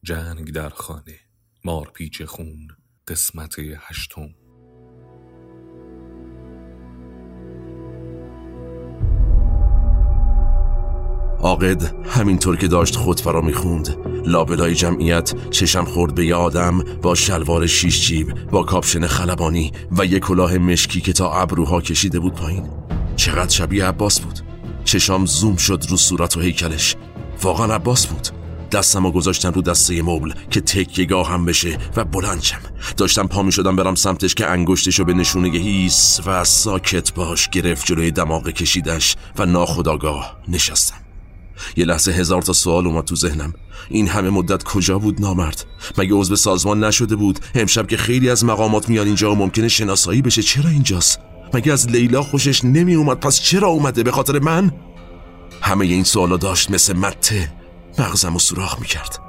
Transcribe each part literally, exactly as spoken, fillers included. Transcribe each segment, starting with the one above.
جنگ در خانه، مارپیچ خون، قسمت هشتم. عاقد همینطور که داشت خطبه میخوند، لابلای جمعیت چشم خورد به یه آدم با شلوار شیش جیب، با کاپشن خلبانی و یک کلاه مشکی که تا ابروها کشیده بود پایین. چقدر شبیه عباس بود. چشام زوم شد رو صورت و هیکلش. واقعا عباس بود. دستمو گذاشتم رو دسته مبل که تکیه‌گاه هم بشه و بلند شم. داشتم پا می شدم برم سمتش که انگشتشو به نشونه هیس و ساکت باش گرفت جلوی دماغ کشیدش و ناخودآگاه نشستم. یه لحظه هزار تا سوال اومد تو ذهنم. این همه مدت کجا بود نامرد؟ مگه عضو سازمان نشده بود؟ امشب که خیلی از مقامات میان اینجا و ممکنه شناسایی بشه، چرا اینجاست؟ مگه از لیلا خوشش نمی اومد؟ پس چرا اومده؟ به خاطر من؟ همه این سوالا داشت مثل مته مغزمو سوراخ میکرد.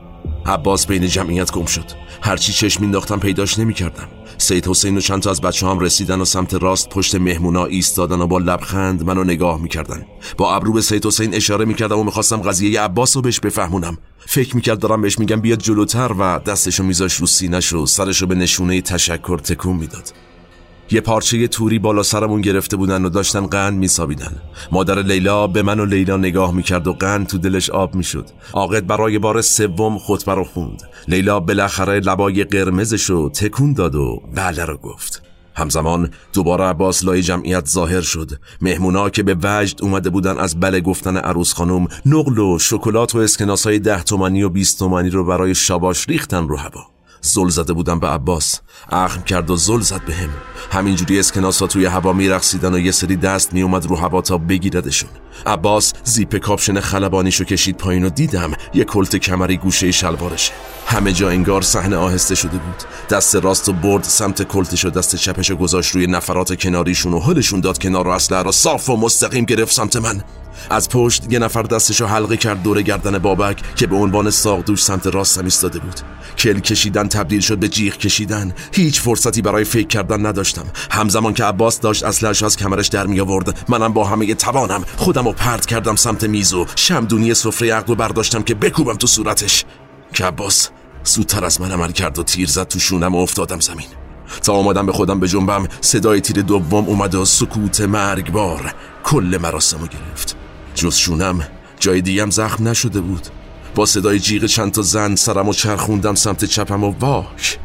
عباس بین جمعیت گم شد. هرچی چشم مینداختم پیداش نمیکردم. سید حسین و چند تا از بچه هم رسیدن و سمت راست پشت مهمونا ایستادن و با لبخند منو نگاه میکردن. با ابرو به سید حسین اشاره میکردم و میخواستم قضیه عباس رو بهش بفهمونم. فکر میکرد دارم بهش میگم بیاد جلوتر و دستشو میذاش رو سینه‌ش و سرشو به نشونه تشکر تکون میداد. یه پارچه توری بالا سرمون گرفته بودن و داشتن قند میسابیدن. مادر لیلا به من و لیلا نگاه میکرد و قند تو دلش آب میشد. عاقد برای بار سوم خطبه رو خوند. لیلا بالاخره لبای قرمزشو تکون داد و بله رو گفت. همزمان دوباره عباس لای جمعیت ظاهر شد. مهمونا که به وجد اومده بودن از بله گفتن عروس خانم، نقل و شکلات و اسکناسای ده تومانی و بیست تومانی رو برای شاباش ریختن رو هوا. زل زده بودم به عباس. اخم کرد و زل زد به هم. همینجوری اسکناسا توی هوا میرقصیدن و یه سری دست میومد رو هوا تا بگیردشون. عباس زیپ کاپشن خلبانیشو کشید پایین و دیدم یه کلت کمری گوشه شلوارشه. همه جا انگار صحنه آهسته شده بود. دست راستو برد سمت کلتش و دست چپشو گذاشت روی نفرات کناریشون و هلشون داد کنار و اسلحه را صاف و مستقیم گرفت سمت من. از پشت یه نفر دستشو حلقه کرد دور گردن بابک که به عنوان ساقدوش سمت راستم ایستاده بود. کل کشیدن تبدیل شد به جیغ کشیدن. هیچ فرصتی برای فکر کردن نداشتم. همزمان که عباس داشت اسلحه‌اش از کمرش در می آورد، منم با همه توانم خودمو پرت کردم سمت میز و شمدونی سفره عقدو برداشتم که بکوبم تو صورتش. که عباس زودتر از من عمل کرد و تیر زد تو شونم و افتادم زمین. تا آمدم به خودم به جنبم، صدای تیر دوم اومد و سکوت مرگبار کل مراسمو گرفت. جز شونم جای دیگم زخم نشده بود. با صدای جیغ چند تا زن سرمو چرخوندم سمت چپم و واک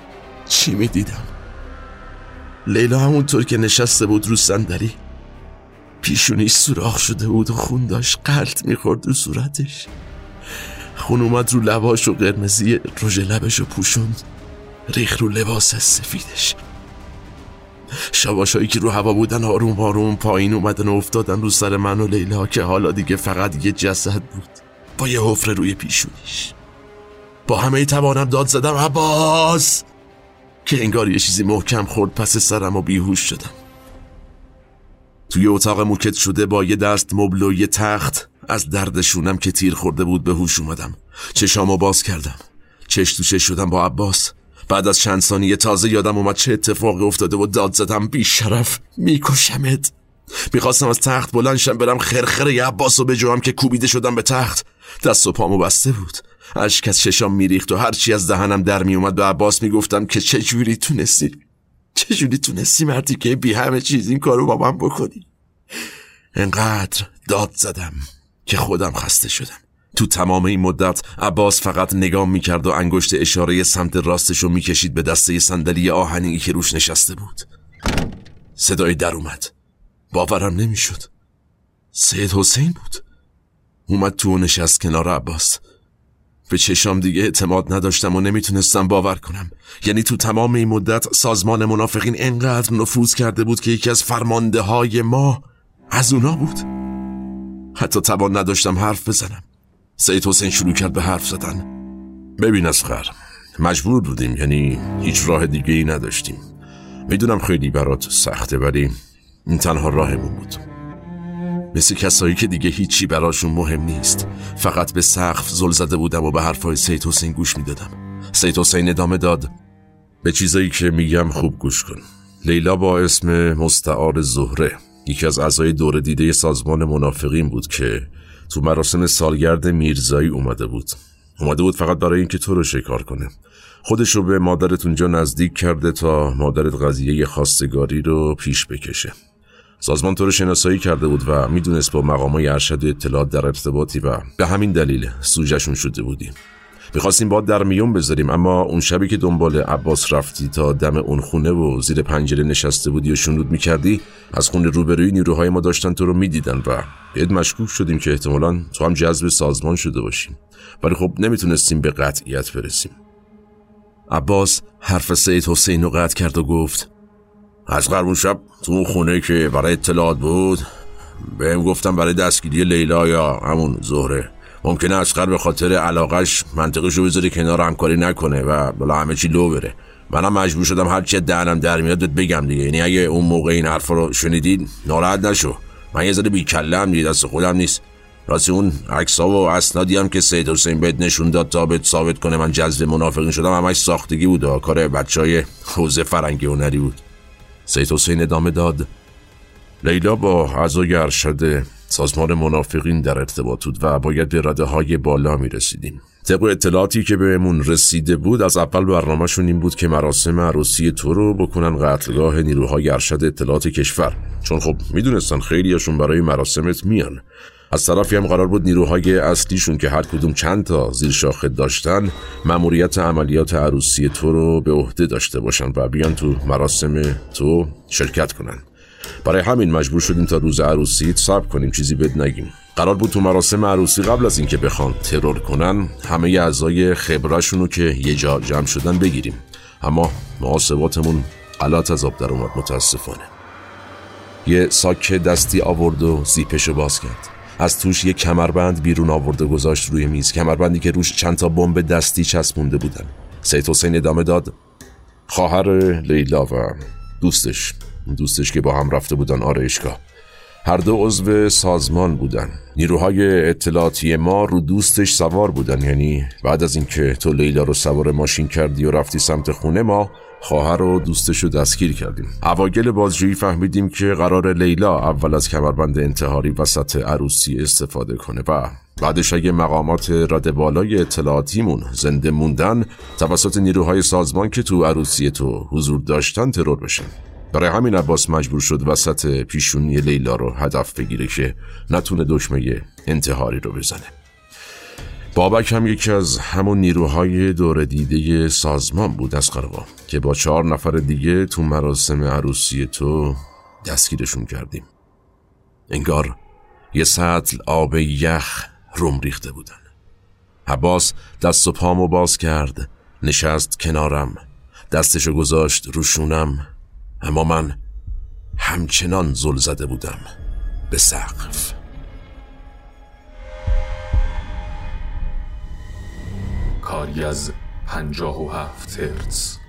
چی می دیدم؟ لیلا همونطور که نشسته بود رو صندلی، پیشونیش سوراخ شده بود و خون داشت قلط میخورد رو صورتش. خون اومد رو لباش و قرمزی رژ لبش رو پوشوند ریخ رو لباس سفیدش. شاباشایی که رو هوا بودن آروم آروم پایین اومدن و افتادن رو سر من و لیلا که حالا دیگه فقط یه جسد بود با یه حفره روی پیشونیش. با همه توانم داد زدم عباس، که انگار یه چیزی محکم خورد پس سرم و بیهوش شدم. توی اتاق موکت شده با یه دست مبل و یه تخت از دردشونم که تیر خورده بود به هوش اومدم. چشامو باز کردم. چش تو چش شدم با عباس. بعد از چند ثانیه تازه یادم اومد چه اتفاقی افتاده و داد زدم بی شرف میکشمت. میخواستم از تخت بلند شم برم خرخره ی عباسو بجوام که کوبیده شدم به تخت. دست و پامو بسته بود. اشک از چشام میریخت و هرچی از دهنم در میومد به عباس میگفتم که چجوری تونستی چجوری تونستی مردی که بی همه چیز این کارو با من بکنی. انقدر داد زدم که خودم خسته شدم. تو تمام این مدت عباس فقط نگاه میکرد و انگشت اشاره سمت راستشو میکشید به دسته صندلی آهنی که روش نشسته بود. صدای در اومد. باورم نمیشد. سید حسین بود. اومد تو و نشست کنار عباس. به چشام دیگه اعتماد نداشتم و نمیتونستم باور کنم. یعنی تو تمام این مدت سازمان منافقین انقدر نفوذ کرده بود که یکی از فرمانده های ما از اونا بود. حتی توان نداشتم حرف بزنم. سید حسین شروع کرد به حرف زدن. ببین اصغر، مجبور بودیم، یعنی هیچ راه دیگه ای نداشتیم. میدونم خیلی برات سخته ولی این تنها راهمون بود. مثل کسایی که دیگه هیچی براشون مهم نیست. فقط به سقف زل زده بودم و به حرفای سید حسین گوش میدادم. سید حسین ادامه داد. به چیزایی که میگم خوب گوش کن. لیلا با اسم مستعار زهره یکی از اعضای دوره دیده سازمان منافقین بود که تو مراسم سالگرد میرزایی اومده بود. اومده بود فقط برای اینکه تو رو شکار کنه. خودش رو به مادرت اونجا نزدیک کرده تا مادرت قضیه خواستگاری رو پیش بکشه. سازمان تو رو شناسایی کرده بود و میدونست با مقامای ارشد اطلاعات در ارتباطی و به همین دلیل سوژه‌شون شده بودی. میخواستیم با در میون بذاریم، اما اون شبی که دنبال عباس رفتی تا دم اون خونه و زیر پنجره نشسته بودی و شنود میکردی، از خونه روبروی نیروهای ما داشتن تو رو میدیدن و بهت مشکوک شدیم که احتمالاً تو هم جذب سازمان شده باشیم، ولی خب نمیتونستیم به قطعیت برسیم. عباس حرف سید حسین رو قطع کرد و گفت از اون شب تو اون خونه که برای اطلاعات بود بهم گفتم برای دستگیری لیلا یا همون زهره ممکنه اصغر به خاطر علاقش منطقشو بذاره کنار، همکاری نکنه و بلا همه چی لو بره. منم مجبور شدم هر چی دهنم در میاد بهت بگم دیگه. یعنی اگه اون موقع این حرفا رو شنیدید ناراحت نشو، من یه ذره بی‌کله‌ام دیگه، دست خودم نیست. راستی اون عکس‌ها و اسنادی هم که سید حسین بهت نشون داد تا بهت ثابت کنه من جذب منافقین شدم همش ساختگی بود و کار بچهای حوزه فرنگی هنری بود. سید حسین ادامه داد لیلا با اعضای ارشد سازمان منافقین در ارتباط بود و باید به رده‌های بالا می رسیدیم. طبق اطلاعاتی که بهمون رسیده بود از اول برنامه‌شون این بود که مراسم عروسی تو رو بکنن قتلگاه نیروهای ارشد اطلاعات کشور، چون خب میدونستن خیلیاشون برای مراسمت میان. از طرفی هم قرار بود نیروهای اصلیشون که هر کدوم چند تا زیر شاخه داشتن مأموریت عملیات عروسی تو رو به عهده داشته باشن و بیان تو مراسم تو شرکت کنن. برای همین مجبور شدیم تا روز عروسیت صبر کنیم، چیزی بهت نگیم. قرار بود تو مراسم عروسی قبل از اینکه بخوان ترور کنن همه اعضای خبرشونو که یه جا جمع شدن بگیریم، اما محاسباتمون غلط از آب در اومد متاسفانه. یه ساک دستی آورد و زیپشو باز کرد. از توش یه کمربند بیرون آورد و گذاشت روی میز، کمربندی که روش چند تا بمب دستی چسبونده بودن. سید حسین ادامه داد خواهر لیلا و دوستش دوستش که با هم رفته بودن آرایشگاه، هر دو عضو سازمان بودن. نیروهای اطلاعاتی ما رو دوستش سوار بودن، یعنی بعد از اینکه تو لیلا رو سوار ماشین کردی و رفتی سمت خونه، ما خواهر و دوستش رو دستگیر کردیم. اوایل بازجویی فهمیدیم که قرار لیلا اول از کمربند انتحاری وسط عروسی استفاده کنه و بعدش اگه مقامات رده بالای اطلاعاتیمون زنده موندن توسط نیروهای سازمان که تو عروسی تو حضور داشتن ترور بشن. برای همین عباس مجبور شد وسط پیشونی لیلا رو هدف بگیره که نتونه دکمه انتحاری رو بزنه. بابک هم یکی از همون نیروهای دور دیده سازمان بود از قربا که با چهار نفر دیگه تو مراسم عروسی تو دستگیرشون کردیم. انگار یه سطل آب یخ روم ریخته بودن. عباس دست و پامو باز کرد، نشست کنارم، دستشو گذاشت رو شونم، اما من همچنان زل زده بودم به سقف. کاری از پنجاه و هفت هرتز.